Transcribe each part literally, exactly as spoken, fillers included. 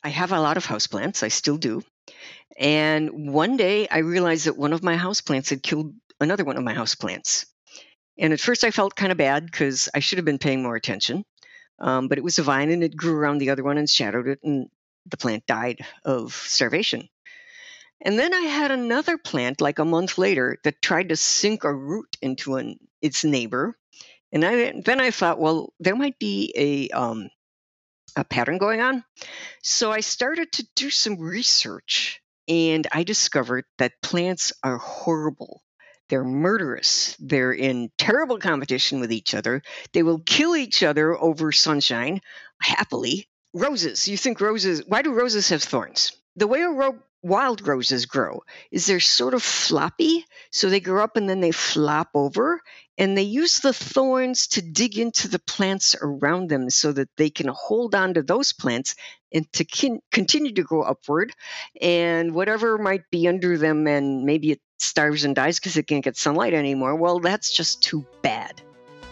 have a lot of houseplants. I still do. And one day I realized that one of my houseplants had killed another one of my houseplants. And at first I felt kind of bad because I should have been paying more attention. Um, but it was a vine and it grew around the other one and shadowed it, and the plant died of starvation. And then I had another plant like a month later that tried to sink a root into an, its neighbor. And I, then I thought, well, there might be a, um, a pattern going on. So I started to do some research, and I discovered that plants are horrible. They're murderous. They're in terrible competition with each other. They will kill each other over sunshine, happily. Roses. You think roses, why do roses have thorns? The way a ro- wild roses grow is they're sort of floppy. So they grow up and then they flop over, and they use the thorns to dig into the plants around them so that they can hold on to those plants and to kin- continue to grow upward. And whatever might be under them, and maybe it starves and dies because it can't get sunlight anymore, well, that's just too bad.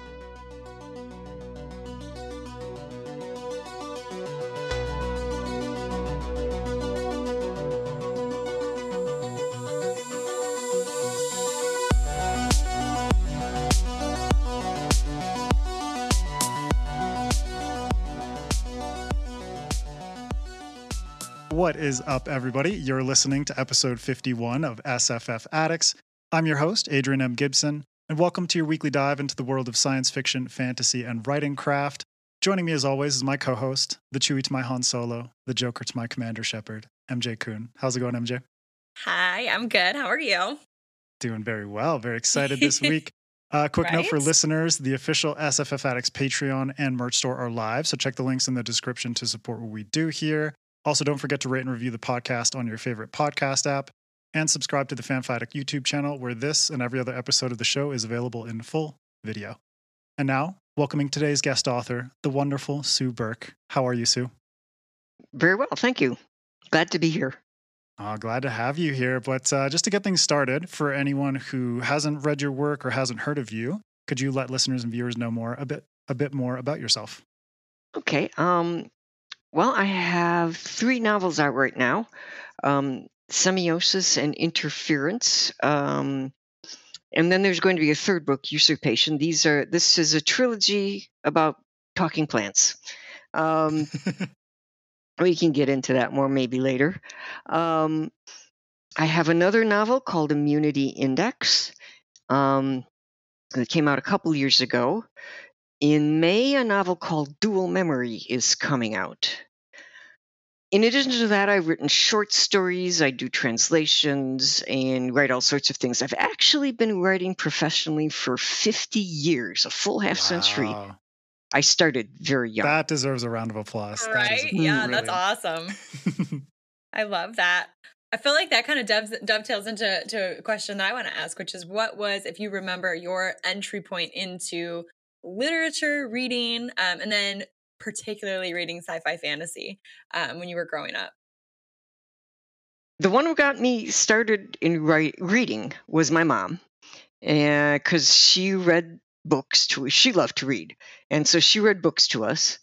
What is up, everybody? You're listening to episode fifty-one of S F F Addicts. I'm your host, Adrian M. Gibson, and welcome to your weekly dive into the world of science fiction, fantasy, and writing craft. Joining me, as always, is my co-host, the Chewie to my Han Solo, the Joker to my Commander Shepard, M J Kuhn. How's it going, M J? Hi, I'm good. How are you? Doing very well. Very excited this week. Uh, quick Right? note for listeners, the official S F F Addicts Patreon and merch store are live, so check the links in the description to support what we do here. Also, don't forget to rate and review the podcast on your favorite podcast app, and subscribe to the FanFatic YouTube channel, where this and every other episode of the show is available in full video. And now, welcoming today's guest author, the wonderful Sue Burke. How are you, Sue? Very well, thank you. Glad to be here. Oh, glad to have you here. But uh, just to get things started, for anyone who hasn't read your work or hasn't heard of you, could you let listeners and viewers know more a bit a bit more about yourself? Okay. Um, well, I have three novels out right now. Um, Semiosis and Interference. Um, and then there's going to be a third book, Usurpation. These are this is a trilogy about talking plants. Um, we can get into that more maybe later. Um, I have another novel called Immunity Index um, that came out a couple years ago. In May, a novel called Dual Memory is coming out. In addition to that, I've written short stories, I do translations, and write all sorts of things. I've actually been writing professionally for fifty years, a full half century. Wow. I started very young. That deserves a round of applause. That is Right? Yeah, really- that's awesome. I love that. I feel like that kind of doves, dovetails into to a question that I want to ask, which is what was, if you remember, your entry point into literature, reading, um, and then particularly reading sci-fi fantasy um, when you were growing up? The one who got me started in write, reading was my mom, because she read books to she loved to read, and so she read books to us.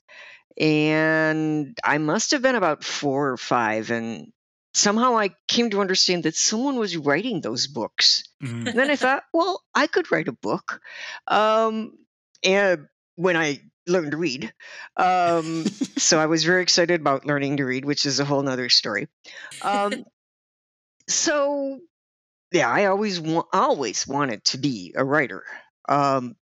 And I must have been about four or five, and somehow I came to understand that someone was writing those books. Mhm. And then I thought, well, I could write a book. Um, and when I learned to read, um, so I was very excited about learning to read, which is a whole nother story. Um, so yeah, I always wa- always wanted to be a writer. Um,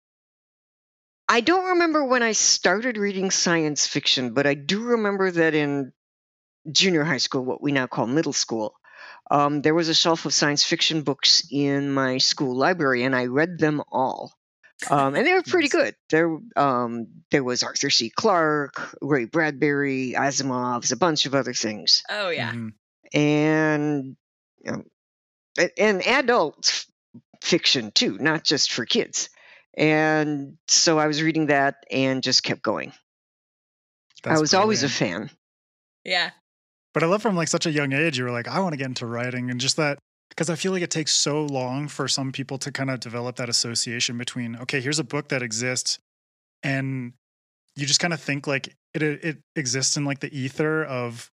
I don't remember when I started reading science fiction, but I do remember that in junior high school, what we now call middle school, um, there was a shelf of science fiction books in my school library, and I read them all. Um, and they were pretty Nice. good. There, um, there was Arthur C. Clarke, Ray Bradbury, Asimov's, a bunch of other things, Oh, yeah. Mhm. and you know, a- and adult f- fiction too, not just for kids. And so I was reading that and just kept going. That's I was always a brilliant. fan. Yeah. But I love from like such a young age, you were like, I want to get into writing, and just that, because I feel like it takes so long for some people to kind of develop that association between, okay, here's a book that exists, and you just kind of think like it it exists in like the ether of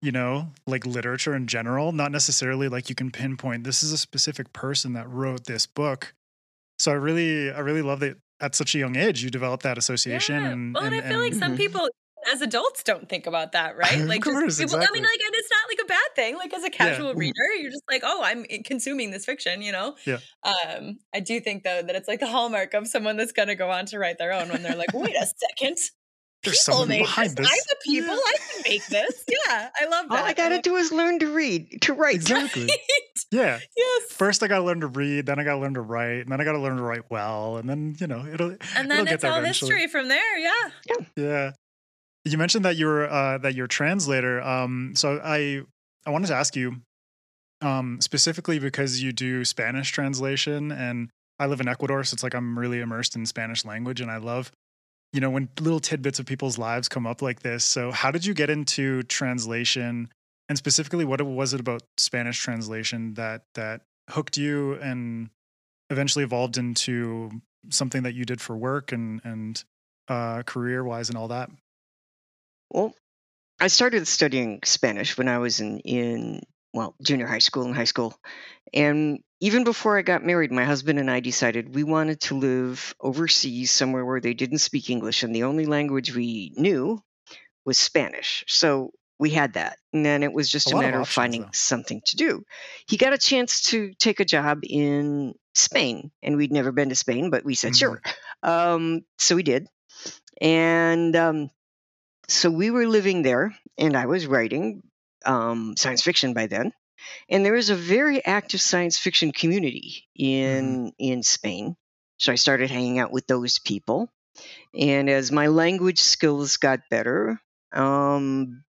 you know, like literature in general, not necessarily like you can pinpoint this is a specific person that wrote this book. So I really, I really love that at such a young age you develop that association. Yeah. And Well, and and I feel like and some Mhm. people as adults don't think about that, right? of Like just course, people, I mean, exactly. like, and it's not like a bad thing. Like as a Yeah, casual Mhm. reader, you're just like, oh, I'm i- consuming this fiction, you know? yeah. Um, I do think though that it's like the hallmark of someone that's gonna go on to write their own when they're like, wait a second, There's people someone made this. behind I'm this. the people. Yeah, I can make this. Yeah, I love All I that. got to And do is learn to read, to write. exactly. right? Yeah. Yes. First, I got to learn to read, then I got to learn to write, and then I got to learn to write well, and then you know it'll And it'll then get it's there all eventually. history from there. Yeah. Yeah. You mentioned that you were uh, that you're a translator. Um, so I I wanted to ask you um, specifically because you do Spanish translation, and I live in Ecuador, so it's like I'm really immersed in Spanish language, and I love you know when little tidbits of people's lives come up like this. So how did you get into translation, and specifically, what was it about Spanish translation that that hooked you and eventually evolved into something that you did for work and and uh, career wise and all that? Well, I started studying Spanish when I was in, in well, junior high school and high school. And even before I got married, my husband and I decided we wanted to live overseas somewhere where they didn't speak English. And the only language we knew was Spanish. So we had that. And then it was A just a lot of matter of options, finding though. something to do. He got a chance to take a job in Spain. And we'd never been to Spain, but we said, Mhm. sure. Um, so we did. And um, so we were living there, and I was writing um, science fiction by then. And there is a very active science fiction community Mhm. in in Spain. So I started hanging out with those people. And as my language skills got better, um,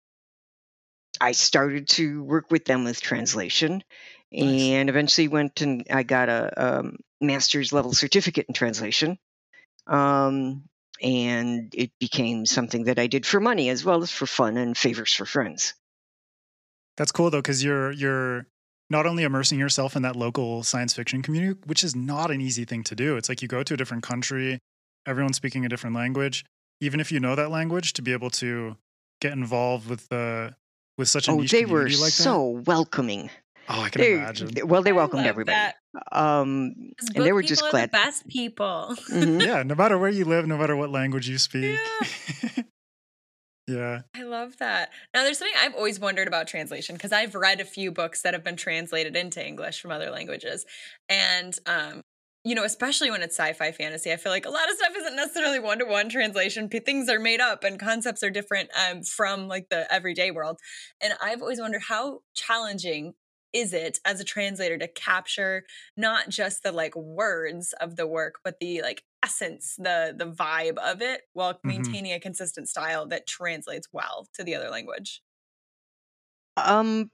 I started to work with them with translation, Nice. and eventually went and I got a um, master's level certificate in translation. Um, and it became something that I did for money as well as for fun and favors for friends. That's cool though, because you're you're not only immersing yourself in that local science fiction community, which is not an easy thing to do. It's like you go to a different country, everyone's speaking a different language. Even if you know that language, to be able to get involved with the with such a Oh, niche they were community like that. so welcoming. Oh, I can They imagine. well, they I welcomed love everybody, that. um, Because and they book were people just are the glad. best people. hmm Yeah, no matter where you live, no matter what language you speak. Yeah. Yeah. I love that. Now, there's something I've always wondered about translation because I've read a few books that have been translated into English from other languages. And, um, you know, especially when it's sci fi fantasy, I feel like a lot of stuff isn't necessarily one to one translation. P- Things are made up and concepts are different um, from like the everyday world. And I've always wondered how challenging is it as a translator to capture not just the like words of the work, but the like essence, the the vibe of it while hmm maintaining a consistent style that translates well to the other language. Um,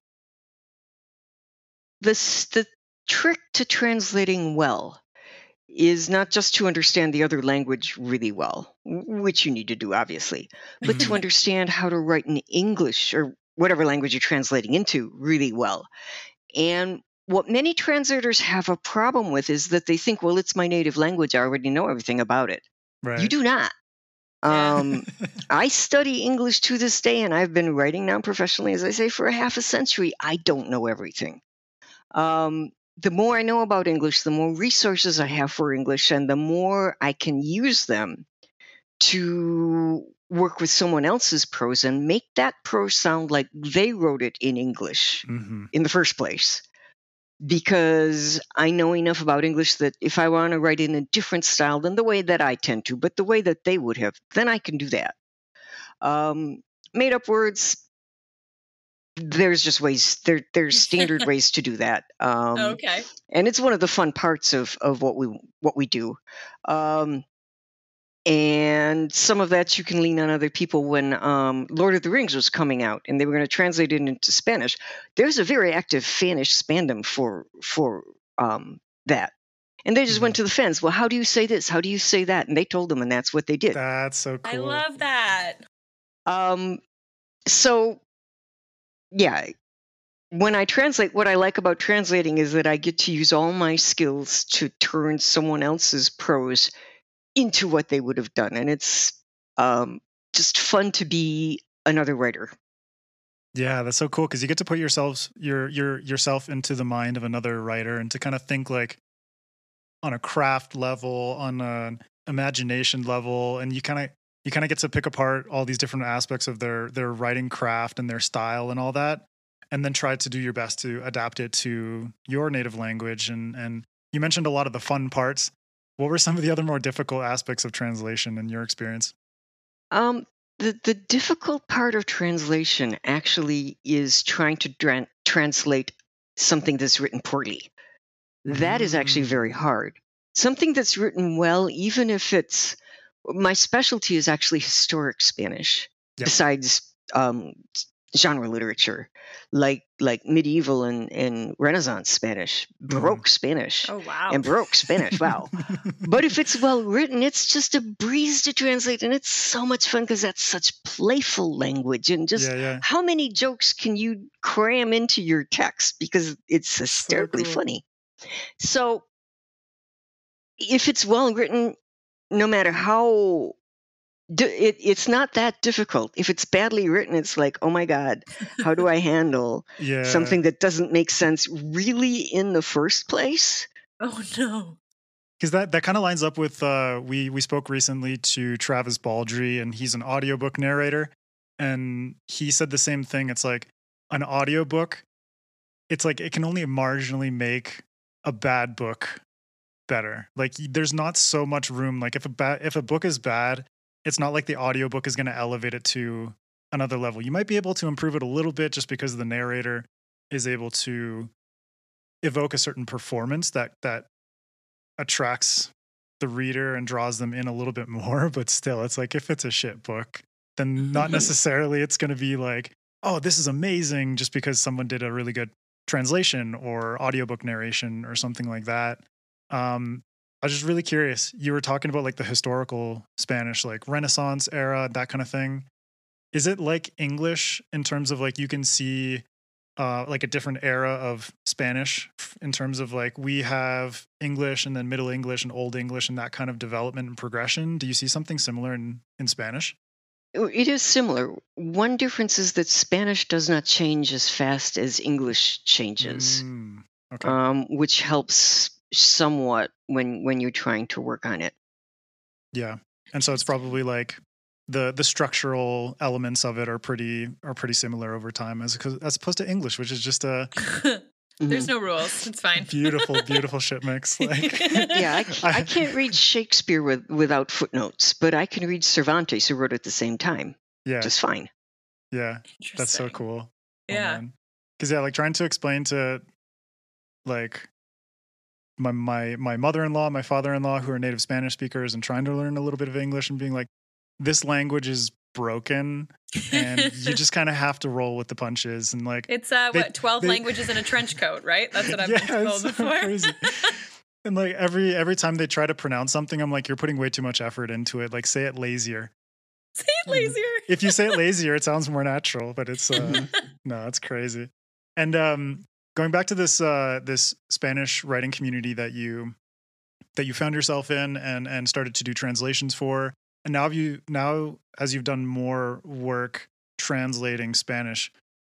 the s- the trick to translating well is not just to understand the other language really well, w- which you need to do, obviously, but to hmm understand how to write in English or whatever language you're translating into really well. And what many translators have a problem with is that they think, well, it's my native language. I already know everything about it. You Right. do not. Yeah. Um, I study English to this day, and I've been writing now professionally, as I say, for a half a century. I don't know everything. Um, the more I know about English, the more resources I have for English, and the more I can use them to work with someone else's prose and make that prose sound like they wrote it in English hmm in the first place. Because I know enough about English that if I want to write in a different style than the way that I tend to, but the way that they would have, then I can do that. Um, made up words, there's just ways there there's standard ways to do that. Um, Okay. and it's one of the fun parts of of what we what we do. Um, and some of that you can lean on other people. When um, Lord of the Rings was coming out and they were going to translate it into Spanish, there's a very active Spanish fandom for for um, that. And they just hmm went to the fans. Well, how do you say this? How do you say that? And they told them, and that's what they did. That's so I cool. love that. Um, so yeah, when I translate, what I like about translating is that I get to use all my skills to turn someone else's prose into what they would have done. And it's um, just fun to be another writer. Yeah, that's so cool because you get to put yourselves your your yourself into the mind of another writer and to kind of think like on a craft level, on an imagination level, and you kind of you kind of get to pick apart all these different aspects of their their writing craft and their style and all that, and then try to do your best to adapt it to your native language. And and you mentioned a lot of the fun parts. What were some of the other more difficult aspects of translation in your experience? Um, the the difficult part of translation actually is trying to dran- translate something that's written poorly. That is actually very Mm. hard. Something that's written well, even if it's my specialty is actually historic Spanish, Yep. besides um, s- genre literature, like like medieval and, and Renaissance Spanish, Baroque Spanish, Oh, wow. and Baroque Spanish. Wow. But if it's well written, it's just a breeze to translate, and it's so much fun because that's such playful language. And just Yeah, yeah. how many jokes can you cram into your text because it's So hysterically cool. funny? So if it's well written, no matter how d- it, it's not that difficult. If it's badly written, it's like, oh my God, how do I handle Yeah. something that doesn't make sense really in the first place? Oh, no. Because that, that kind of lines up with uh, we we spoke recently to Travis Baldry, and he's an audiobook narrator, and he said the same thing. It's like an audiobook, it's like it can only marginally make a bad book better. Like y- there's not so much room. Like if a ba- if a book is bad, it's not like the audiobook is going to elevate it to another level. You might be able to improve it a little bit just because the narrator is able to evoke a certain performance that that attracts the reader and draws them in a little bit more. But still, it's like if it's a shit book, then not necessarily it's going to be like, oh, this is amazing just because someone did a really good translation or audiobook narration or something like that. Um, I was just really curious. You were talking about like the historical Spanish, like Renaissance era, that kind of thing. Is it like English in terms of like you can see uh, like a different era of Spanish f- in terms of like we have English and then Middle English and Old English and that kind of development and progression? Do you see something similar in, in Spanish? Oh, it is similar. One difference is that Spanish does not change as fast as English changes, Mm, okay. um, which helps somewhat when when you're trying to work on it. Yeah. And so it's Interesting. probably like the the structural elements of it are pretty are pretty similar over time as as opposed to English, which is just a There's Mhm. no rules. It's fine. beautiful, beautiful shit mix. Like Yeah, I, ca- I I, can't read Shakespeare with, without footnotes, but I can read Cervantes, who wrote at the same time, yeah, just fine. yeah. That's so Interesting. cool. Oh Yeah. man. Cause yeah, like trying to explain to like my my my mother-in-law, my father-in-law who are native Spanish speakers and trying to learn a little bit of English and being like, this language is broken and you just kind of have to roll with the punches and like It's uh they what, twelve they languages in a trench coat, right? That's what I've yeah, been it's told so before. crazy. And like every every time they try to pronounce something, I'm like, you're putting way too much effort into it. Like say it lazier. Say it lazier. If you say it lazier, it sounds more natural, but it's uh Mhm. no, it's crazy. And um going back to this uh this Spanish writing community that you that you found yourself in and and started to do translations for, and now have you now as you've done more work translating Spanish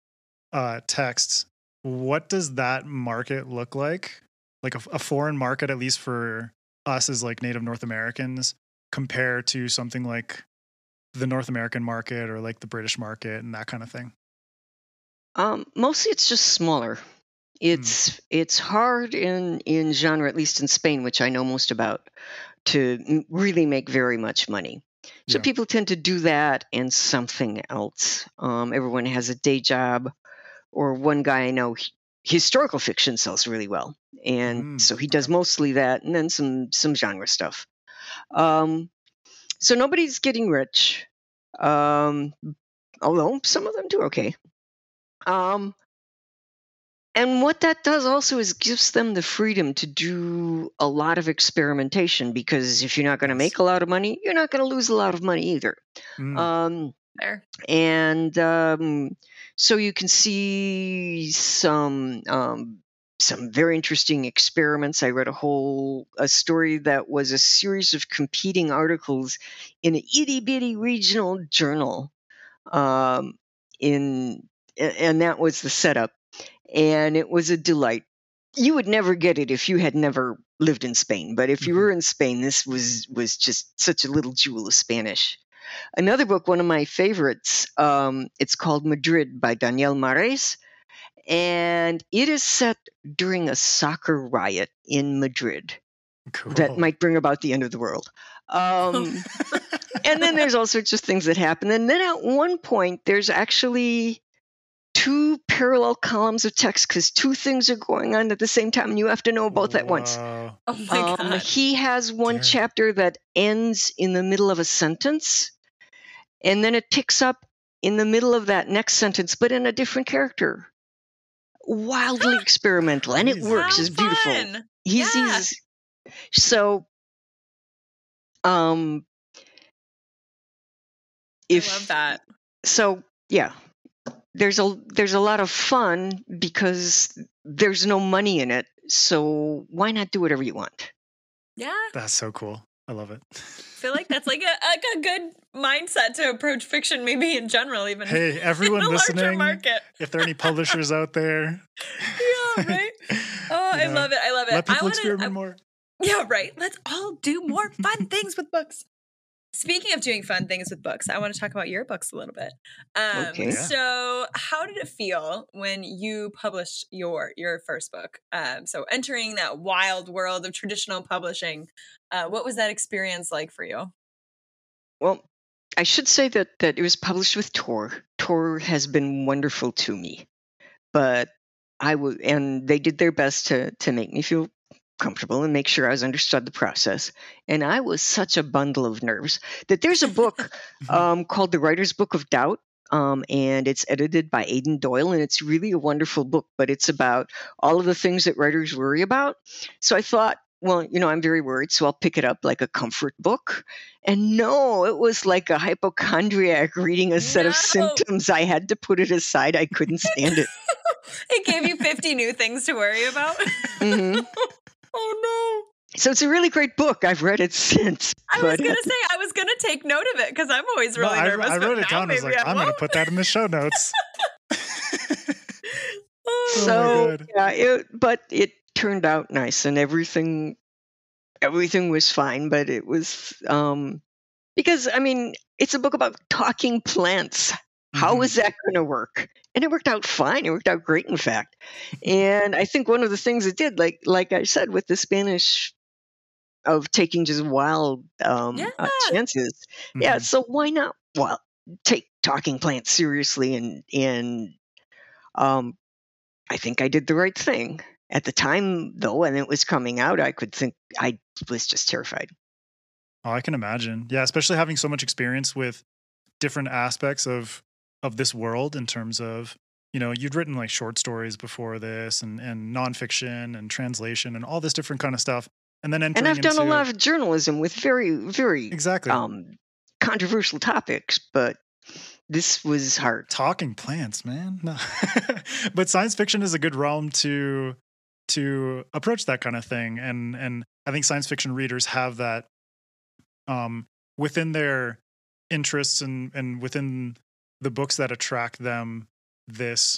uh texts, what does that market look like? Like a, a foreign market, at least for us as like native North Americans, compare to something like the North American market or like the British market and that kind of thing. Um, mostly it's just smaller. Hmm. It's it's hard in in genre, at least in Spain, which I know most about, to m- really make very much money. So Yeah. people tend to do that and something else. Um, everyone has a day job, or one guy I know, h- historical fiction sells really well, and Mm, so he does okay. mostly that, and then some some genre stuff. Um, so nobody's getting rich, um, although some of them do okay. Um, and what that does also is gives them the freedom to do a lot of experimentation, because if you're not going to Nice. make a lot of money, you're not going to lose a lot of money either. Mm, Um, There. and um, so you can see some um, some very interesting experiments. I read a whole a story that was a series of competing articles in an itty bitty regional journal um, in and that was the setup. And it was a delight. You would never get it if you had never lived in Spain. But if you Mhm. were in Spain, this was was just such a little jewel of Spanish. Another book, one of my favorites, um, it's called Madrid by Daniel Mares. And it is set during a soccer riot in Madrid that Cool. might bring about the end of the world. Um, and then there's all sorts of things that happen. And then at one point, there's actually two parallel columns of text because two things are going on at the same time, and you have to know both at once. Wow. Oh my Um, god. he has one Dear. chapter that ends in the middle of a sentence, and then it picks up in the middle of that next sentence, but in a different character. Wildly experimental, and it Crazy. works. How It's beautiful. fun. He's, Yeah. he's so um I if love that. so yeah there's a there's a lot of fun because there's no money in it, so why not do whatever you want? Yeah. That's so cool. I love it. I feel like that's like a, like a good mindset to approach fiction, maybe in general, even Hey, in everyone a larger listening, market. if there are any publishers out there, Yeah, right. Oh, you I know, love it. I love it. let people I wanna, experiment I- more. Yeah, right. Let's all do more fun things with books. Speaking of doing fun things with books, I want to talk about your books a little bit. Um, Okay. Yeah. So, how did it feel when you published your your first book? Um, so, entering that wild world of traditional publishing, uh, what was that experience like for you? Well, I should say that that it was published with Tor. Tor has been wonderful to me, but I would, and they did their best to to make me feel comfortable and make sure I was understood the process. And I was such a bundle of nerves that there's a book um, called The Writer's Book of Doubt. Um, and it's edited by Aidan Doyle, and it's really a wonderful book, but it's about all of the things that writers worry about. So I thought, well, you know, I'm very worried, so I'll pick it up like a comfort book. And no, it was like a hypochondriac reading a set of No. symptoms. I had to put it aside. I couldn't stand it. It gave you fifty new things to worry about. hmm Oh So it's a really great book. I've read it since. no! I was but gonna say I was gonna take note of it because I'm always No, really I, nervous. I but wrote it now down. I was maybe like, I'm going to won't. put that in the show notes. Oh, my so God. yeah, it, but it turned out nice, and everything everything was fine. But it was um, because I mean, it's a book about talking plants. How Mhm. is that going to work? And it worked out fine. It worked out great, in fact. And I think one of the things it did, like like I said, with the Spanish of taking just wild um, uh, Yeah. chances. Yeah. Mhm. So why not? Well, take talking plants seriously, and and um, I think I did the right thing at the time, though, and it was coming out. I could think I was just terrified. Oh, I can imagine. Yeah, especially having so much experience with different aspects of of this world in terms of, you know, you'd written like short stories before this and and nonfiction and translation and all this different kind of stuff. And then entering And I've done a into lot of journalism with very, very exactly um, controversial topics, but this was hard. talking plants, man. No. But science fiction is a good realm to to approach that kind of thing. And and I think science fiction readers have that um within their interests and and within the books that attract them, this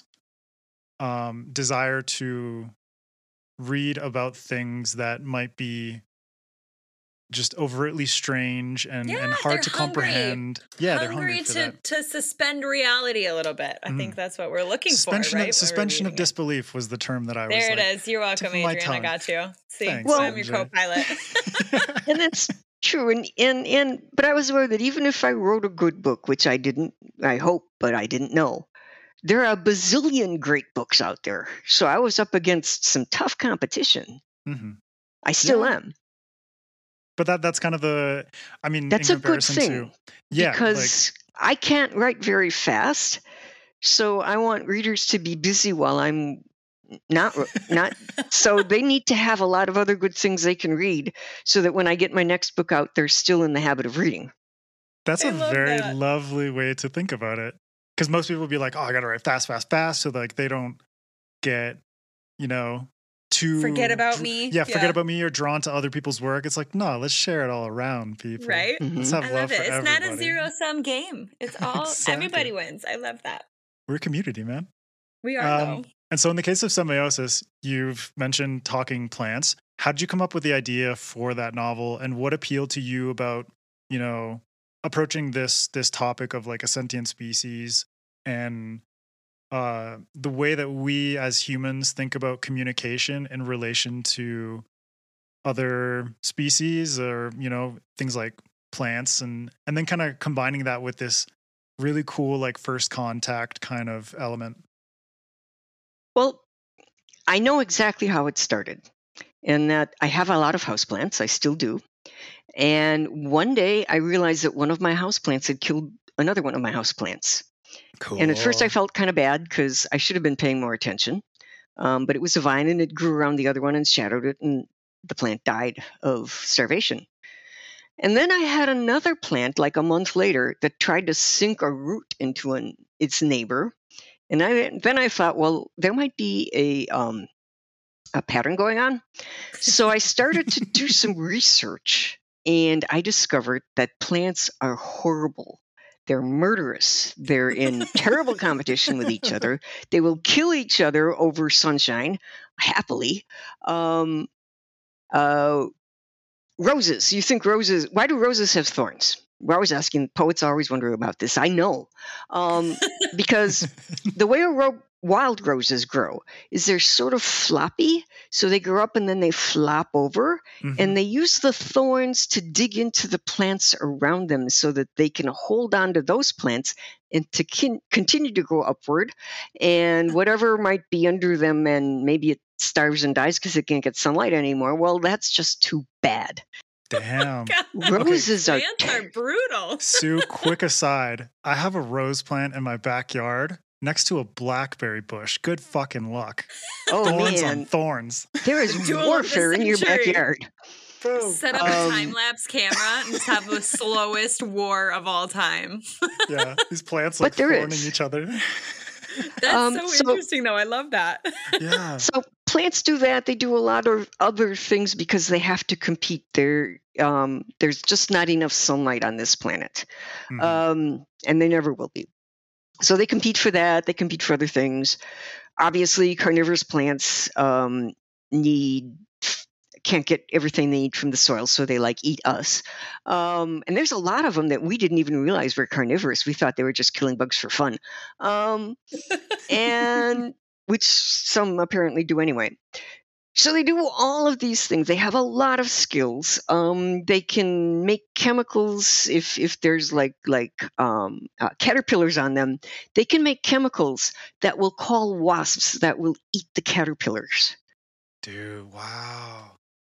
um desire to read about things that might be just overtly strange and, Yeah, and they're hard to hungry. comprehend. Yeah, they're hungry hungry for to that. to suspend reality a little bit. I think that's what we're looking Suspension, for, right? of, when we're suspension of reading it. disbelief was the term that I was There it like, is. You're welcome, tip of my Adrian. I tongue. got you. See, Thanks, Well- I'm your M J. co-pilot. And that's true. And, and, and, but I was aware that even if I wrote a good book, which I didn't, I hope, but I didn't know, there are a bazillion great books out there. So I was up against some tough competition. hmm I still Yeah. am. But that that's kind of the, I mean, That's in a good comparison thing to, yeah, because I can't write very fast. So I want readers to be busy while I'm not not so they need to have a lot of other good things they can read so that when I get my next book out, they're still in the habit of reading. that's I a love very that. lovely way to think about it. Because most people will be like, oh, I got to write fast, fast, fast. So like they don't get, you know, too. Forget about dr- me. Yeah, forget Yeah. about me or drawn to other people's work. It's like, no, let's share it all around, people. Right? Let's Mhm. have I love love it. for It's everybody. not a zero sum game. It's all Exactly. everybody wins. I love that. We're a community, man. We are, Um, though. and so in the case of Symbiosis, you've mentioned talking plants. How did you come up with the idea for that novel, and what appealed to you about, you know, approaching this this topic of like a sentient species and uh, the way that we as humans think about communication in relation to other species, or you know, things like plants, and and then kind of combining that with this really cool like first contact kind of element. Well, I know exactly how it started, in that I have a lot of houseplants. I still do. And one day I realized that one of my houseplants had killed another one of my houseplants. Cool. And at first I felt kind of bad because I should have been paying more attention. Um, but it was a vine and it grew around the other one and shadowed it, and the plant died of starvation. And then I had another plant like a month later that tried to sink a root into an, its neighbor. And I, then I thought, well, there might be a, um, a pattern going on. So I started to do some research, and I discovered that plants are horrible. They're murderous. They're in terrible competition with each other. They will kill each other over sunshine, happily. Um, uh, roses. You think roses, why do roses have thorns? We're always asking, poets always wonder about this. I know. Um, because the way a ro- wild roses grow is they're sort of floppy. So they grow up and then they flop over. Mhm. And they use the thorns to dig into the plants around them so that they can hold on to those plants and to kin- continue to grow upward. And whatever might be under them, and maybe it starves and dies because it can't get sunlight anymore, well, that's just too bad. Damn. Roses are Plants are brutal. Sue, quick aside. I have a rose plant in my backyard next to a blackberry bush. Good fucking luck. Oh Thorns on man, thorns. there is Duel of the warfare in your century. backyard. Boom. Set up Um, a time lapse camera and just have the slowest war of all time. Yeah, these plants But like there thorning is. each other. That's Um, so, so- interesting, though. I love that. Yeah. So plants do that. They do a lot of other things because they have to compete. There, um, there's just not enough sunlight on this planet, Mhm. um, and they never will be. So they compete for that. They compete for other things. Obviously, carnivorous plants um, need can't get everything they need from the soil, so they like eat us. Um, and there's a lot of them that we didn't even realize were carnivorous. We thought they were just killing bugs for fun, um, and which some apparently do anyway. So they do all of these things. They have a lot of skills. Um, they can make chemicals if if there's like like um, uh, caterpillars on them. They can make chemicals that will call wasps that will eat the caterpillars. Dude, wow.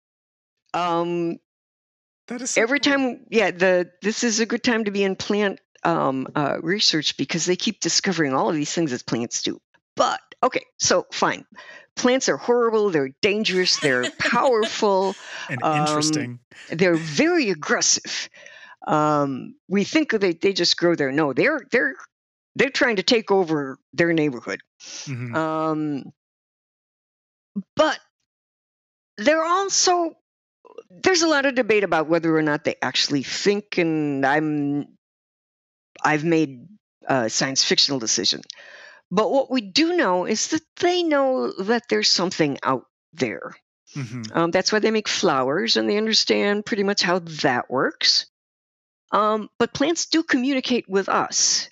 Um, That is so every cool. time, yeah, the this is a good time to be in plant um, uh, research because they keep discovering all of these things that plants do. But okay, so fine. Plants are horrible. They're dangerous. They're powerful. And um, interesting. They're very aggressive. Um, we think they they just grow there. No, they're they're they're trying to take over their neighborhood. Mhm. Um, but they're also there's a lot of debate about whether or not they actually think, and I'm I've made a science fictional decision. But what we do know is that they know that there's something out there. Mhm. Um, that's why they make flowers, and they understand pretty much how that works. Um, but plants do communicate with us.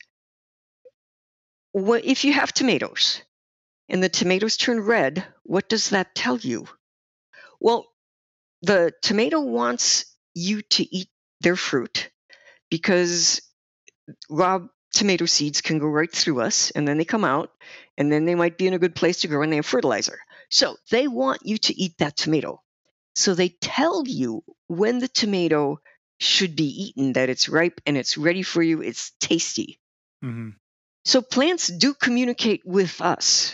What, if you have tomatoes and the tomatoes turn red, what does that tell you? Well, the tomato wants you to eat their fruit because raw tomato seeds can go right through us, and then they come out, and then they might be in a good place to grow, and they have fertilizer. So they want you to eat that tomato. So they tell you when the tomato should be eaten, that it's ripe and it's ready for you, it's tasty. Mhm. So plants do communicate with us.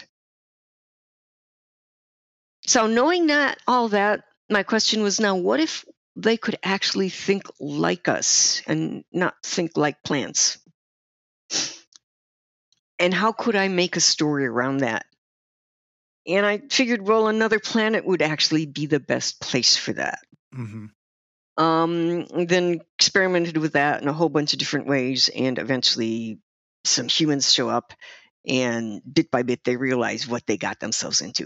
So knowing that, all that, my question was now, what if they could actually think like us and not think like plants? And how could I make a story around that? And I figured, well, another planet would actually be the best place for that. Mhm. Um, then experimented with that in a whole bunch of different ways, and eventually some humans show up, And bit by bit, they realize what they got themselves into.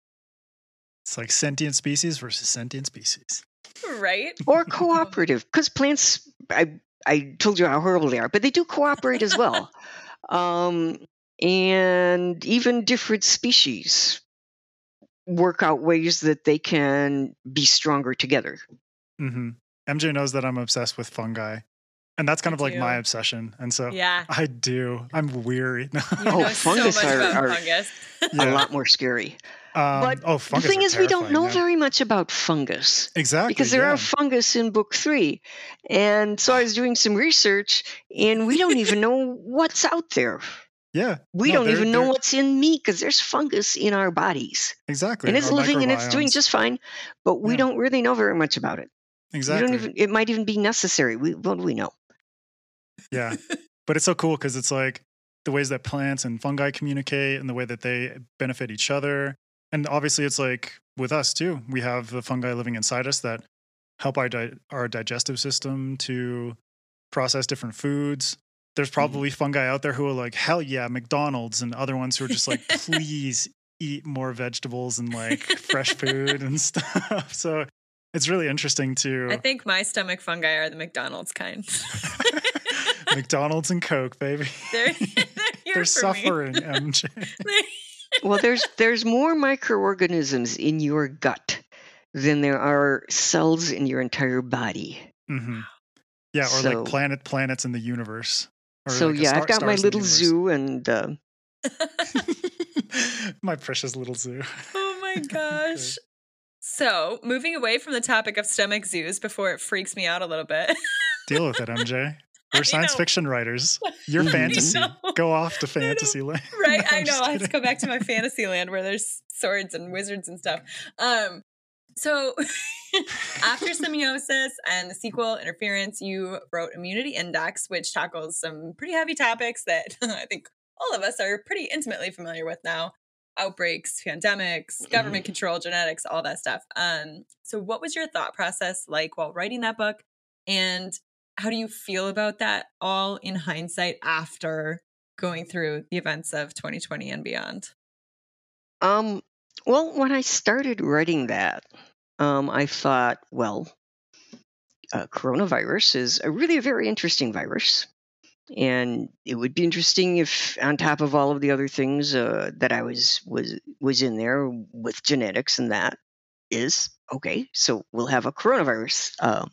It's like sentient species versus sentient species. Right? Or cooperative, because plants, I, I told you how horrible they are, but they do cooperate as well. Um, and even different species work out ways that they can be stronger together. Mm-hmm. M J knows that I'm obsessed with fungi. And that's kind I of like do. my obsession. And so Yeah. I do. I'm weary. You Oh, know fungus so much are- about are- fungus. A Yeah. lot more scary. Um, But oh, the fungus thing are is, we don't terrifying, know yeah. very much about fungus. Exactly. Because there yeah. are fungus in book three. And so I was doing some research, and we don't even know what's out there. Yeah. We No, don't they're- even know they're- what's in meat, because there's fungus in our bodies. Exactly. And it's Our living and it's doing microbiomes. just fine, but we Yeah. don't really know very much about it. We Exactly. don't even. It might even be necessary. We what do we know? Yeah. But it's so cool because it's like the ways that plants and fungi communicate and the way that they benefit each other. And obviously, it's like with us too. We have the fungi living inside us that help our di- our digestive system to process different foods. There's probably fungi out there who are like, hell yeah, McDonald's, and other ones who are just like, please eat more vegetables and like fresh food and stuff. So it's really interesting to I think my stomach fungi are the McDonald's kind. McDonald's and Coke, baby. They're, they're here They're for suffering, M J. me. Well, there's there's more microorganisms in your gut than there are cells in your entire body. Mm-hmm. Yeah, or So- like planet planets in the universe. Or So like a yeah, star- I've got my stars in the little zoo, and uh, universe. My precious little zoo. Oh my gosh. So, moving away from the topic of stomach zoos before it freaks me out a little bit. Deal with it, M J. We're I science know. fiction writers. You're Mhm. fantasy. I know. Go off to I know. fantasy land. Right, No, I I'm know. just I have to kidding. go back to my fantasy land where there's swords and wizards and stuff. Um, so after Semiosis and the sequel, Interference, you wrote Immunity Index, which tackles some pretty heavy topics that I think all of us are pretty intimately familiar with now. Outbreaks, pandemics, government control, genetics, all that stuff. Um, so what was your thought process like while writing that book? And how do you feel about that all in hindsight after going through the events of twenty twenty and beyond? um, well, when I started writing that, um, I thought, well, uh, coronavirus is a really very interesting virus. And it would be interesting if, on top of all of the other things uh, that I was was was in there with genetics, and that is okay. So we'll have a coronavirus um,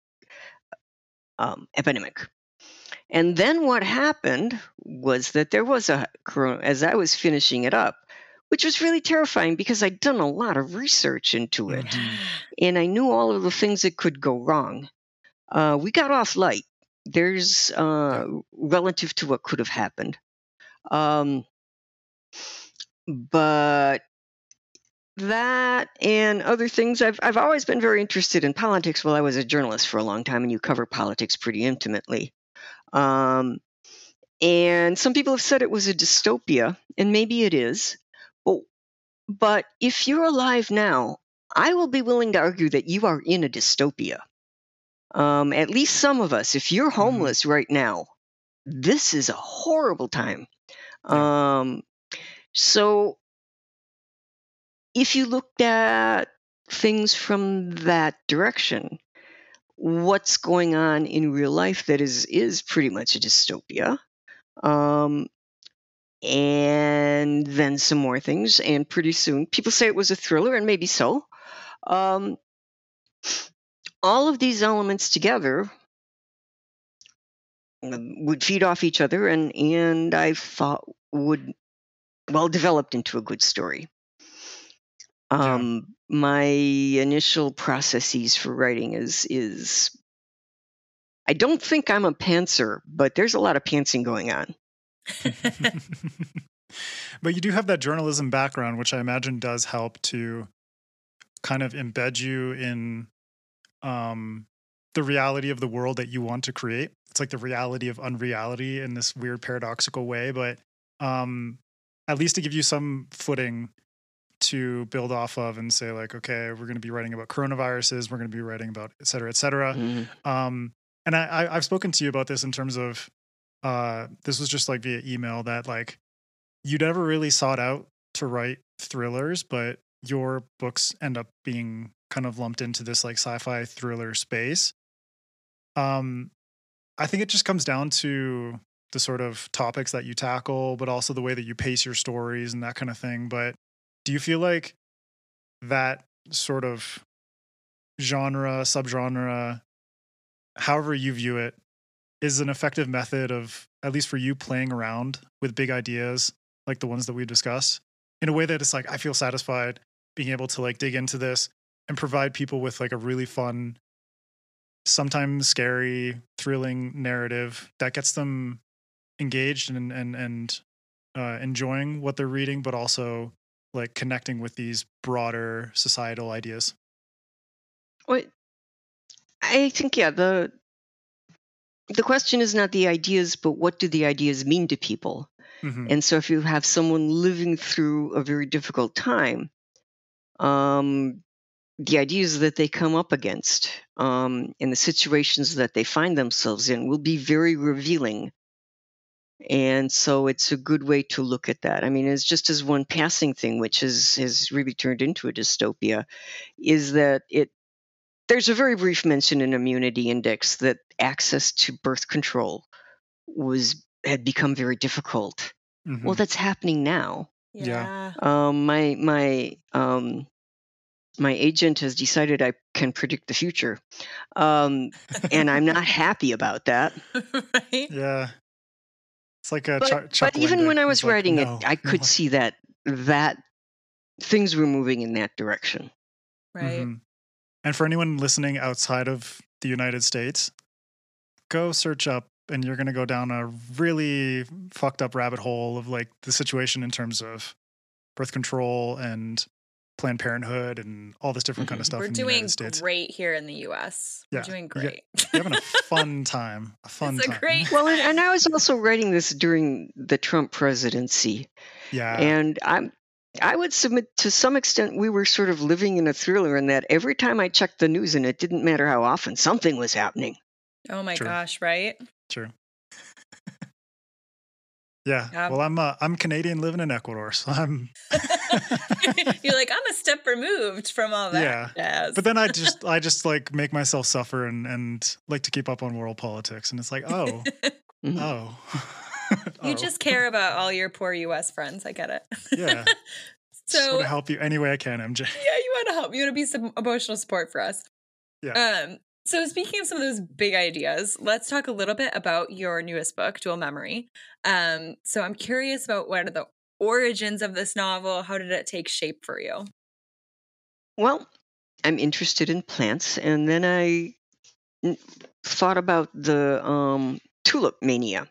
um, epidemic. And then what happened was that there was a corona. As I was finishing it up, which was really terrifying because I'd done a lot of research into it, Mhm. and I knew all of the things that could go wrong. Uh, we got off light. There's uh, relative to what could have happened. Um, but that and other things, I've I've always been very interested in politics. Well, I was a journalist for a long time, and you cover politics pretty intimately. Um, and some people have said it was a dystopia, and maybe it is. But but if you're alive now, I will be willing to argue that you are in a dystopia. Um, at least some of us. If you're homeless right now, this is a horrible time. Yeah. Um, so if you looked at things from that direction, what's going on in real life that is is pretty much a dystopia. Um, and then some more things, and pretty soon people say it was a thriller, and maybe so. Um, all of these elements together um, would feed off each other, and and I thought would well developed into a good story. Yeah. Um, my initial processes for writing is is I don't think I'm a pantser, but there's a lot of pantsing going on. But you do have that journalism background, which I imagine does help to kind of embed you in um, the reality of the world that you want to create. It's like the reality of unreality in this weird paradoxical way, but um, at least to give you some footing to build off of and say like, okay, we're going to be writing about coronaviruses, we're going to be writing about et cetera, et cetera. Mhm. Um, and I, I, I've spoken to you about this in terms of, uh, this was just like via email that like, you never really sought out to write thrillers, but your books end up being kind of lumped into this like sci-fi thriller space. Um, I think it just comes down to the sort of topics that you tackle, but also the way that you pace your stories and that kind of thing. But do you feel like that sort of genre, subgenre, however you view it, is an effective method of, at least for you, playing around with big ideas like the ones that we discussed in a way that it's like, I feel satisfied being able to like dig into this and provide people with like a really fun, sometimes scary, thrilling narrative that gets them engaged and and and uh, enjoying what they're reading, but also like connecting with these broader societal ideas. Well, I think yeah, the the question is not the ideas, but what do the ideas mean to people? Mm-hmm. And so if you have someone living through a very difficult time, um, the ideas that they come up against um, and the situations that they find themselves in will be very revealing. And so it's a good way to look at that. I mean, it's just as one passing thing, which has, has really turned into a dystopia, is that it there's a very brief mention in Immunity Index that access to birth control was had become very difficult. Mm-hmm. Well, that's happening now. Yeah. Um, my my um, my agent has decided I can predict the future, um, and I'm not happy about that. Right? Yeah. It's like a But, Chuck, Chuck but even Wendig. when I was He's like, writing no, it, I could no. see that that things were moving in that direction. Right. Mm-hmm. And for anyone listening outside of the United States, go search up and you're going to go down a really fucked up rabbit hole of like the situation in terms of birth control and Planned Parenthood and all this different kind of stuff We're in the doing United States. great here in the U S. We're Yeah, doing you great. You're having a fun time. A fun It's a time. great Well, and, and I was also writing this during the Trump presidency, Yeah. and I'm I would submit to some extent we were sort of living in a thriller in that every time I checked the news, and it didn't matter how often, something was happening. Oh my True. gosh, right? True. Yeah. Yeah. Well, I'm uh, I'm Canadian living in Ecuador, so I'm. You're like, I'm a step removed from all that. Yeah. Jazz. But then I just I just like make myself suffer and and like to keep up on world politics, and it's like, oh, Mhm. oh. you Oh. just care about all your poor U S friends. I get it. Yeah. Just So want to help you any way I can, M J. yeah, you want to help. You want to be some emotional support for us. Yeah. Um. So speaking of some of those big ideas, let's talk a little bit about your newest book, Dual Memory. Um. So I'm curious about what are the origins of this novel? How did it take shape for you? Well, I'm interested in plants, and then I n- thought about the um, tulip mania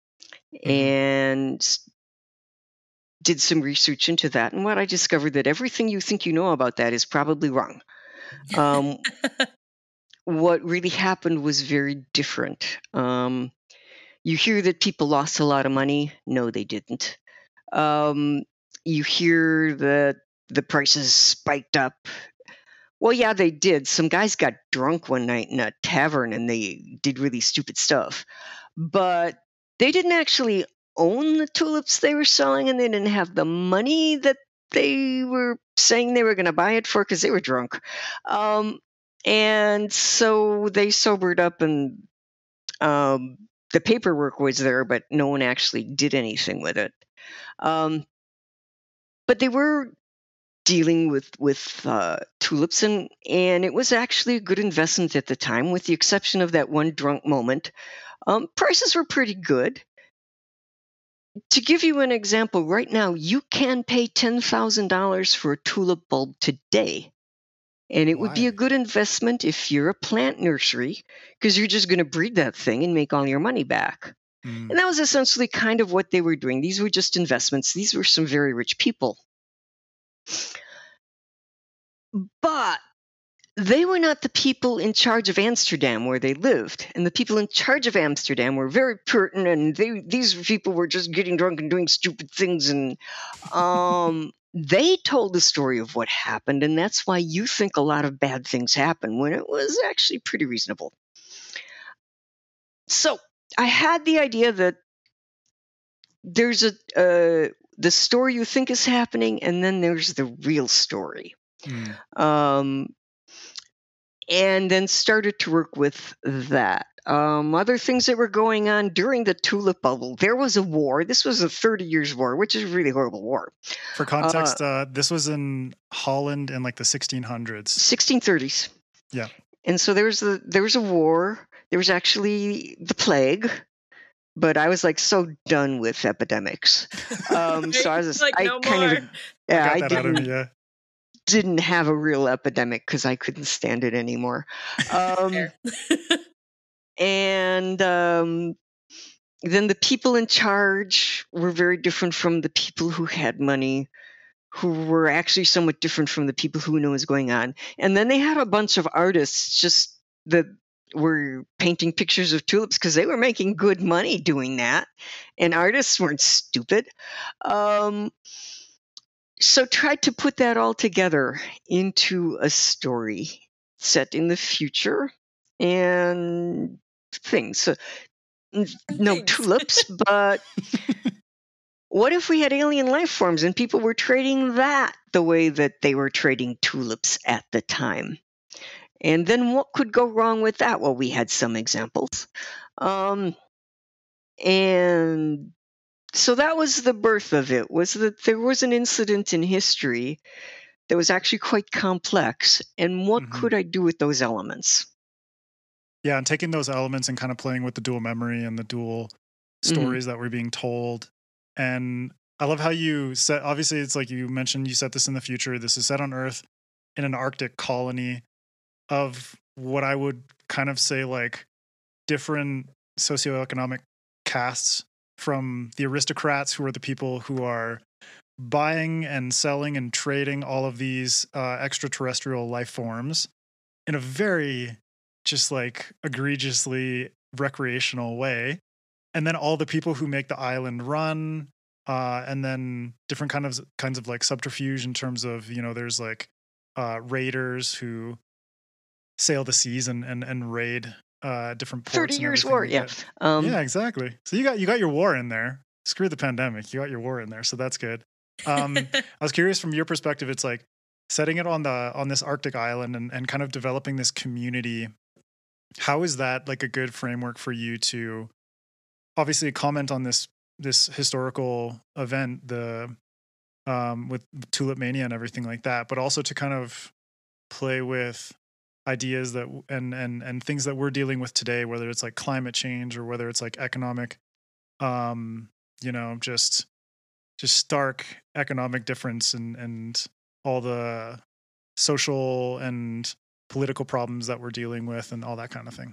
and s- did some research into that. And what I discovered that everything you think you know about that is probably wrong. Um, what really happened was very different. Um, you hear that people lost a lot of money. No, they didn't. Um, you hear that the prices spiked up. Well, yeah, they did. Some guys got drunk one night in a tavern and they did really stupid stuff. But they didn't actually own the tulips they were selling, and they didn't have the money that they were saying they were going to buy it for because they were drunk. Um, and so they sobered up, and um, the paperwork was there, but no one actually did anything with it. Um, but they were dealing with with uh, tulips, and and it was actually a good investment at the time, with the exception of that one drunk moment. Um, prices were pretty good. To give you an example, right now you can pay ten thousand dollars for a tulip bulb today, and it would be Why? a good investment if you're a plant nursery, because you're just going to breed that thing and make all your money back. Mm. And that was essentially kind of what they were doing. These were just investments. These were some very rich people. But they were not the people in charge of Amsterdam where they lived. And the people in charge of Amsterdam were very Puritan, and they, these people were just getting drunk and doing stupid things. And um, they told the story of what happened, and that's why you think a lot of bad things happened when it was actually pretty reasonable. So I had the idea that there's a uh, the story you think is happening, and then there's the real story. Mm. Um, and then started to work with that. Um, other things that were going on during the tulip bubble. There was a war. This was a thirty years war, which is a really horrible war. For Uh, context, uh, this was in Holland in like the sixteen hundreds. sixteen thirties. Yeah. And so there was the there was a war. There was actually the plague, but I was like so done with epidemics. Um, so I was just, Like, I no kind of more. yeah, I I got that out of didn't me, yeah. didn't have a real epidemic because I couldn't stand it anymore. Um, Fair. and um, then the people in charge were very different from the people who had money, who were actually somewhat different from the people who knew what was going on. And then they had a bunch of artists just that were painting pictures of tulips because they were making good money doing that. And artists weren't stupid. Um, so tried to put that all together into a story set in the future and things. So, n- no Thanks. tulips, but what if we had alien life forms and people were trading that the way that they were trading tulips at the time? And then what could go wrong with that? Well, we had some examples. Um, and so that was the birth of it, was that there was an incident in history that was actually quite complex. And what Mhm. could I do with those elements? Yeah, and taking those elements and kind of playing with the dual memory and the dual Mhm. stories that were being told. And I love how you set, obviously, it's like you mentioned, you set this in the future. This is set on Earth in an Arctic colony of what I would kind of say like different socioeconomic castes, from the aristocrats, who are the people who are buying and selling and trading all of these uh, extraterrestrial life forms in a very just like egregiously recreational way. And then all the people who make the island run, uh, and then different kind of kinds of like subterfuge in terms of, you know, there's like uh, raiders who sail the seas and and, and raid uh, different ports thirty and years everything war, like yeah. that. Um, Yeah, exactly. So you got you got your war in there. Screw the pandemic. You got your war in there, so that's good. Um, I was curious from your perspective. It's like setting it on the on this Arctic island and, and kind of developing this community. How is that like a good framework for you to obviously comment on this this historical event, the um, with Tulip Mania and everything like that, but also to kind of play with ideas that and and and things that we're dealing with today, whether it's like climate change or whether it's like economic, um, you know, just just stark economic difference and and all the social and political problems that we're dealing with and all that kind of thing.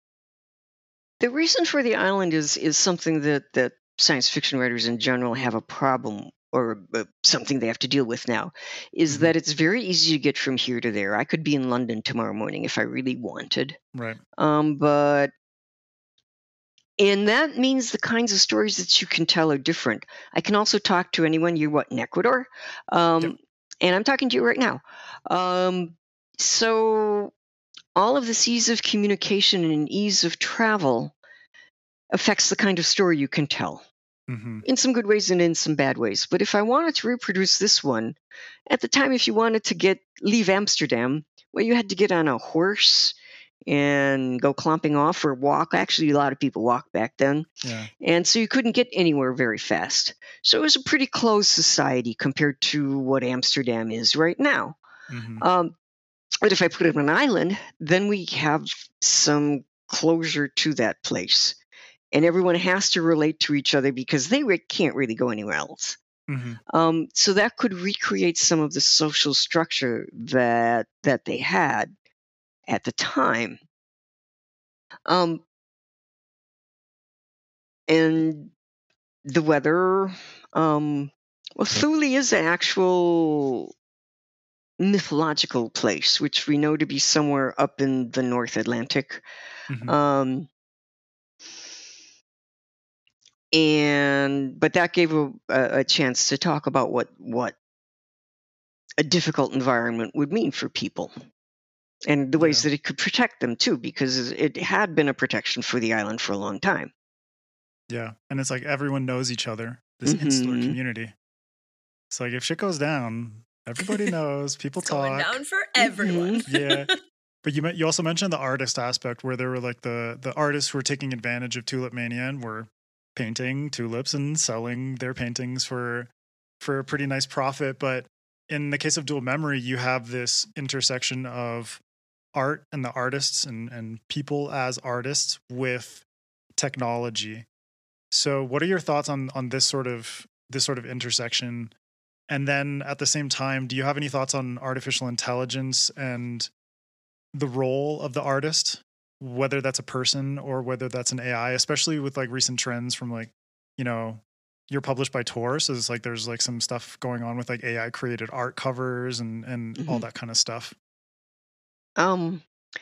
the reason for the island is is something that that science fiction writers in general have a problem, or uh, something they have to deal with now, is Mhm. that it's very easy to get from here to there. I could be in London tomorrow morning if I really wanted. Right. Um, but and that means the kinds of stories that you can tell are different. I can also talk to anyone. You're what, in Ecuador? Um, Yep. and I'm talking to you right now. Um, so all of this ease of communication and ease of travel affects the kind of story you can tell, hmm in some good ways and in some bad ways. But if I wanted to reproduce this one, at the time, if you wanted to get leave Amsterdam, well, you had to get on a horse and go clomping off or walk. Actually, a lot of people walked back then. Yeah. And so you couldn't get anywhere very fast. So it was a pretty closed society compared to what Amsterdam is right now. hmm Um, but if I put it on an island, then we have some closure to that place. And everyone has to relate to each other because they re- can't really go anywhere else. hmm Um, so that could recreate some of the social structure that that they had at the time. Um, and the weather, um, well, Thule is an actual mythological place, which we know to be somewhere up in the North Atlantic. hmm Um, and but that gave a, a a chance to talk about what what a difficult environment would mean for people, and the ways Yeah. that it could protect them too, because it had been a protection for the island for a long time. Yeah. And it's like everyone knows each other, this insular hmm community. It's like if shit goes down, everybody knows. People It's talk. going down for everyone. Mm-hmm. Yeah. But you you also mentioned the artist aspect, where there were like the the artists who were taking advantage of Tulip Mania and were painting tulips and selling their paintings for for a pretty nice profit. But in the case of Dual Memory, you have this intersection of art and the artists and and people as artists with technology. So what are your thoughts on on this sort of this sort of intersection? And then at the same time, do you have any thoughts on artificial intelligence and the role of the artist, whether that's a person or whether that's an A I, especially with like recent trends from like, you know, you're published by Tor, so it's like there's like some stuff going on with like A I created art covers and and all Mhm. that kind of stuff. Um,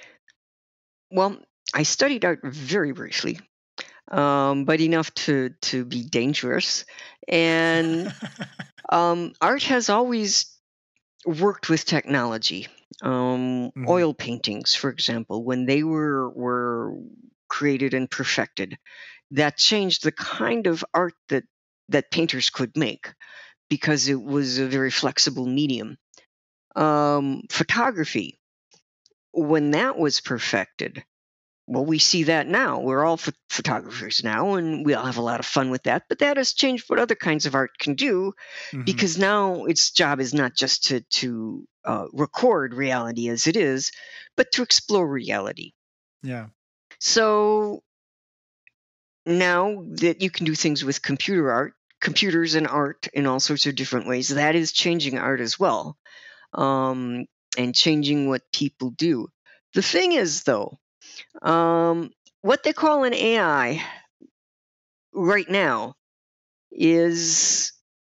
well, I studied art very briefly, um, but enough to to be dangerous. And um, art has always worked with technology. Um, Mhm. Oil paintings, for example, when they were were created and perfected, that changed the kind of art that that painters could make because it was a very flexible medium. Um, photography, when that was perfected, well, we see that now. We're all ph- photographers now, and we all have a lot of fun with that. But that has changed what other kinds of art can do, Mhm. because now its job is not just to to uh, record reality as it is, but to explore reality. Yeah. So now that you can do things with computer art, computers and art in all sorts of different ways, that is changing art as well, um, and changing what people do. The thing is, though, um, what they call an A I right now is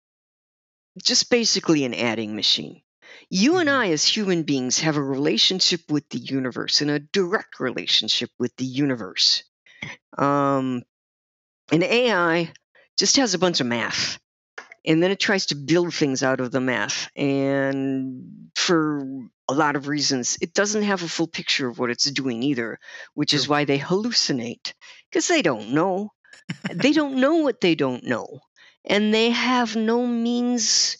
just basically an adding machine. You and Mhm. I, as human beings, have a relationship with the universe and a direct relationship with the universe. Um, an A I just has a bunch of math, and then it tries to build things out of the math. And for a lot of reasons, it doesn't have a full picture of what it's doing either, which is True. why they hallucinate, because they don't know. They don't know what they don't know. And they have no means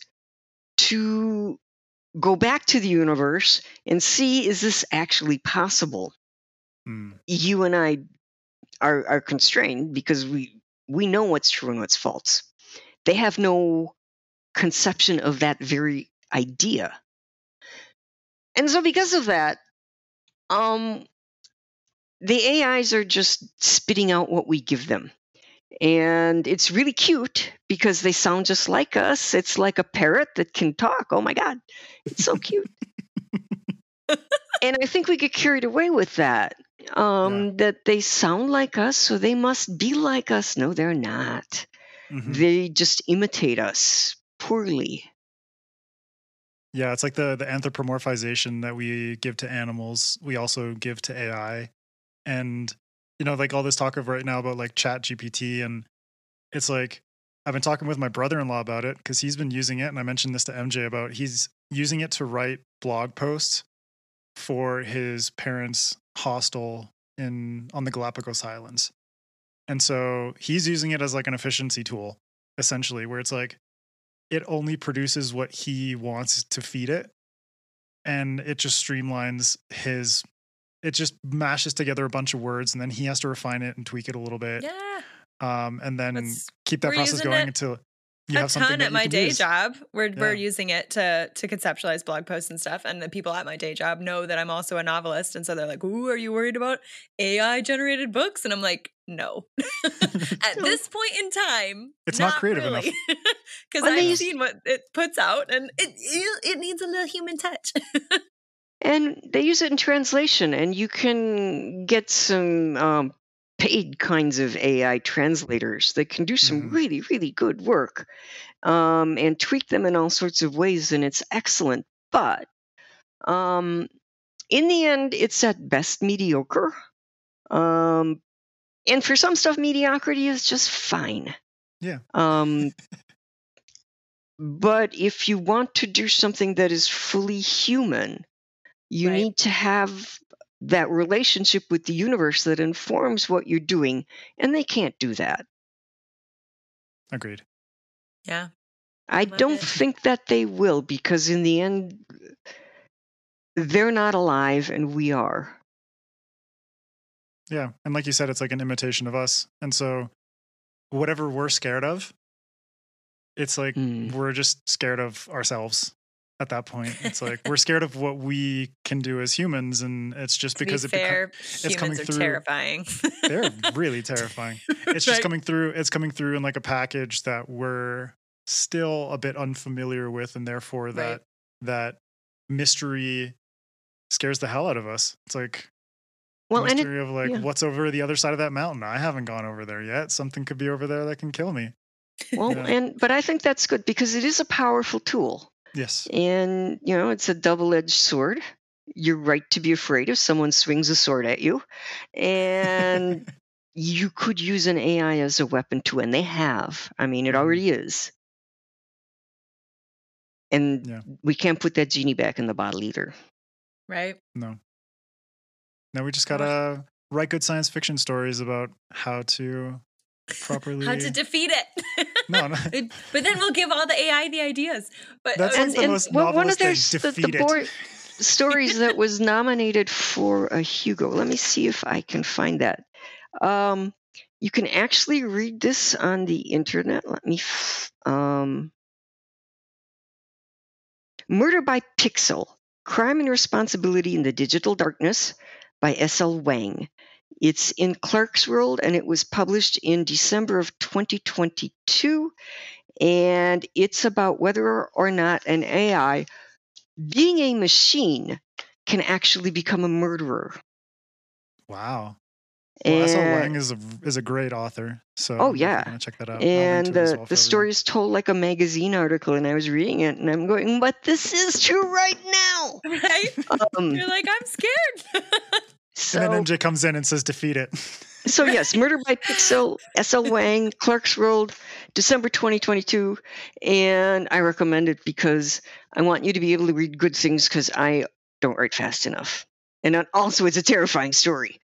to go back to the universe and see, is this actually possible? Mm. You and I are, are constrained because we, we know what's true and what's false. They have no conception of that very idea. And so because of that, um, the A Is are just spitting out what we give them. And it's really cute because they sound just like us. It's like a parrot that can talk. Oh my God, it's so cute. And I think we get carried away with that. Um, Yeah. that they sound like us, so they must be like us. No, they're not. Mhm. They just imitate us poorly. Yeah, it's like the the anthropomorphization that we give to animals, we also give to A I. And you know, like all this talk of right now about like Chat G P T, and it's like I've been talking with my brother-in-law about it because he's been using it, and I mentioned this to M J about he's using it to write blog posts for his parents' hostel in on the Galapagos Islands. And so he's using it as like an efficiency tool, essentially, where it's like it only produces what he wants to feed it, and it just streamlines his it just mashes together a bunch of words, and then he has to refine it and tweak it a little bit. Yeah. Um, and then That's- keep that we're process using going it until you a have something ton that at you my can day use. job. We're we're Yeah. using it to to conceptualize blog posts and stuff. And the people at my day job know that I'm also a novelist, and so they're like, "Ooh, are you worried about A I generated books?" And I'm like, "No." At No. this point in time, It's not creative enough. really, because Well, they I've used- seen what it puts out, and it it, it needs a little human touch. And they use it in translation, and you can get some um, paid kinds of A I translators that can do some Mhm. really, really good work, um, and tweak them in all sorts of ways, and it's excellent. But um, in the end, it's at best mediocre. Um, and for some stuff, mediocrity is just fine. Yeah. Um, but if you want to do something that is fully human, you Right. need to have that relationship with the universe that informs what you're doing, and they can't do that. Agreed. Yeah. I Love don't it. think that they will, because in the end, they're not alive and we are. Yeah. And like you said, it's like an imitation of us. And so whatever we're scared of, it's like Mm. we're just scared of ourselves at that point. It's like we're scared of what we can do as humans, and it's just To because be it beco- fair, it's coming humans are through. terrifying. They're really terrifying. It's just Right. coming through. It's coming through in like a package that we're still a bit unfamiliar with, and therefore that Right. that mystery scares the hell out of us. It's like the Well, and it, mystery of like yeah. what's over the other side of that mountain. I haven't gone over there yet. Something could be over there that can kill me. Well, Yeah. and but I think that's good because it is a powerful tool, Yes. and you know it's a double-edged sword. You're right to be afraid if someone swings a sword at you, and you could use an A I as a weapon too, and they have. I mean, it Mhm. already is, and Yeah. we can't put that genie back in the bottle either. Right. No. No, we just Oh. gotta write good science fiction stories about how to properly. How to defeat it. No, no. It- But then we'll give all the A I the ideas. But That uh, sounds And the and most well, one novelist of their thing. s- the, the Defeat it. boy stories that was nominated for a Hugo. Let me see if I can find that. Um, you can actually read this on the internet. Let me. F- um, Murder by Pixel: Crime and Responsibility in the Digital Darkness by S L Wang. It's in Clarkesworld, and it was published in December of twenty twenty-two. And it's about whether or not an A I, being a machine, can actually become a murderer. Wow. Well, S L And Wang is a is a great author. So oh if you're yeah, gonna check that out, I'll link and to it as the well for the everyone. story is told like a magazine article, and I was reading it, and I'm going, "But this is true right now." right? Um, You're like, I'm scared. And then so M J comes in and says, "Defeat it." so yes, Murder by Pixel, S L Wang, Clarkesworld, December twenty twenty-two, and I recommend it because I want you to be able to read good things because I don't write fast enough, and then also it's a terrifying story.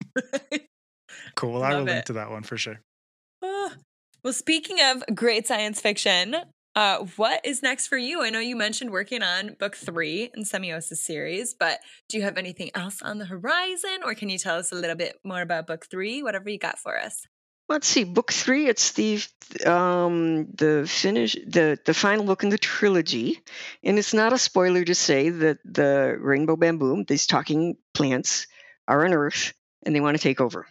Cool. Well, I will Love link it. to that one for sure. Ah. Well, speaking of great science fiction, uh, what is next for you? I know you mentioned working on book three in Semiosis series, but do you have anything else on the horizon, or can you tell us a little bit more about book three? Whatever you got for us. Let's see, book three. It's the um the finish the the final book in the trilogy, and it's not a spoiler to say that the rainbow bamboo, these talking plants, are on Earth and they want to take over.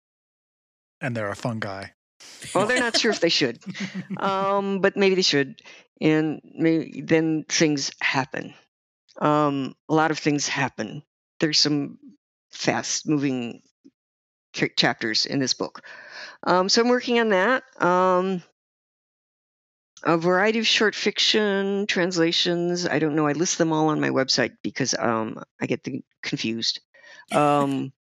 And they're a fungi. Well, they're not sure if they should, um, but maybe they should, and maybe then things happen. Um, a lot of things happen. There's some fast-moving ca- chapters in this book, um, so I'm working on that. Um, a variety of short fiction translations. I don't know. I list them all on my website because um, I get the, confused. Um,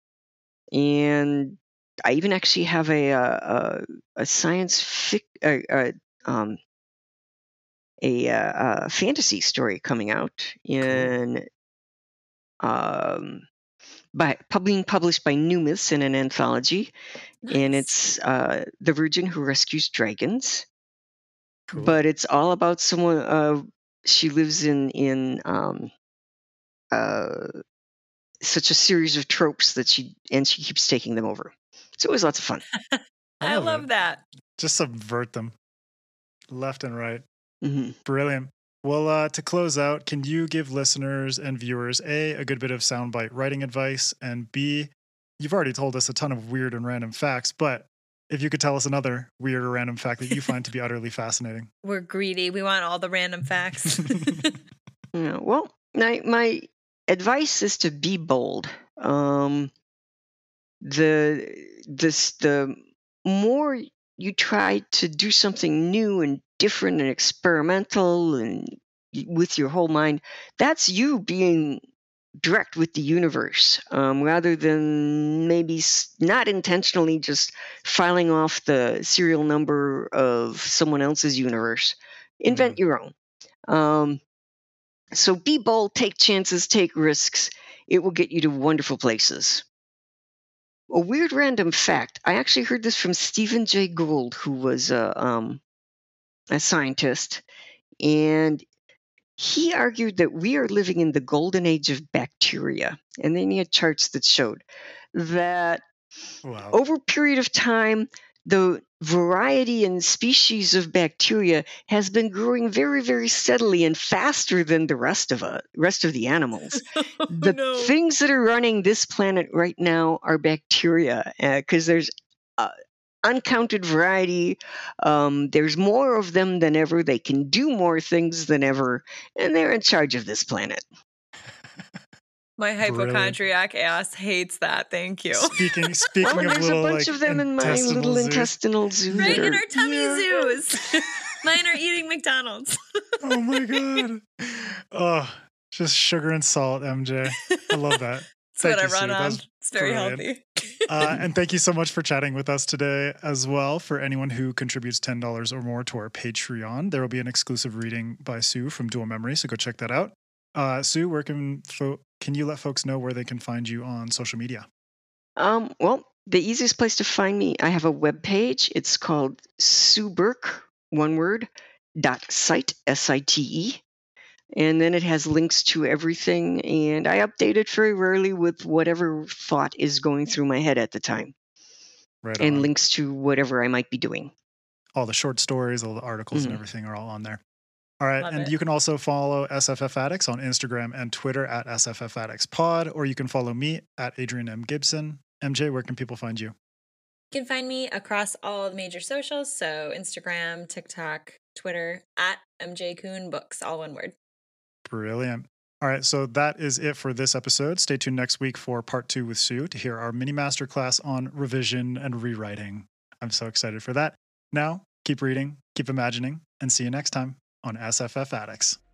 and I even actually have a a, a, a science fic, uh, uh, um, a, uh, a fantasy story coming out in um, by pub- being published by New Myths in an anthology, and Nice. it's uh, The Virgin Who Rescues Dragons. Cool. But it's all about someone. Uh, she lives in in um, uh, such a series of tropes that she and she keeps taking them over. So it was lots of fun. I love love it. that. Just subvert them left and right. hmm Brilliant. Well, uh, to close out, can you give listeners and viewers A, a good bit of soundbite writing advice, and B, you've already told us a ton of weird and random facts, but if you could tell us another weird or random fact that you find to be utterly fascinating. We're greedy. We want all the random facts. Yeah, well, my my advice is to be bold. Um, the this the more you try to do something new and different and experimental and y- with your whole mind, that's you being direct with the universe, um, rather than maybe s- not intentionally just filing off the serial number of someone else's universe. Invent Mhm. your own. Um, so be bold, take chances, take risks. It will get you to wonderful places. A weird random fact. I actually heard this from Stephen Jay Gould, who was a, um, a scientist. and he argued that we are living in the golden age of bacteria. And then he had charts that showed that Wow. over a period of time, the variety and species of bacteria has been growing very, very steadily and faster than the rest of uh, rest of the animals. Oh, The no. things that are running this planet right now are bacteria, because there's uh, uncounted variety. Um, there's more of them than ever. They can do more things than ever, and they're in charge of this planet. My Brilliant. hypochondriac ass hates that. Thank you. Speaking speaking Well, of there's little a bunch like of them in my intestinal little zoos. intestinal zoo. Right that in are- our tummy Yeah. zoos. Mine are eating McDonald's. Oh my god. Oh, just sugar and salt, M J. I love that. That's Thank what I you, run Sue. That on. was It's very brilliant. healthy. Uh, and thank you so much for chatting with us today as well. For anyone who contributes ten dollars or more to our Patreon, there will be an exclusive reading by Sue from Dual Memory, so go check that out. Uh, Sue, where can fo- can you let folks know where they can find you on social media? Um, well, the easiest place to find me, I have a web page. It's called Sue Burke, one word, dot site, S I T E. And then it has links to everything, and I update it very rarely with whatever thought is going through my head at the time, Right and on. links to whatever I might be doing. All the short stories, all the articles, Mhm. and everything are all on there. All right, Love and it. you can also follow S F F Addicts on Instagram and Twitter at S F F Addicts Pod, or you can follow me at Adrian M. Gibson. M J, where can people find you? You can find me across all the major socials, so Instagram, TikTok, Twitter, at M J Kuhn Books, all one word. Brilliant. All right, so that is it for this episode. Stay tuned next week for part two with Sue to hear our mini masterclass on revision and rewriting. I'm so excited for that. Now, keep reading, keep imagining, and see you next time on S F F Addicts.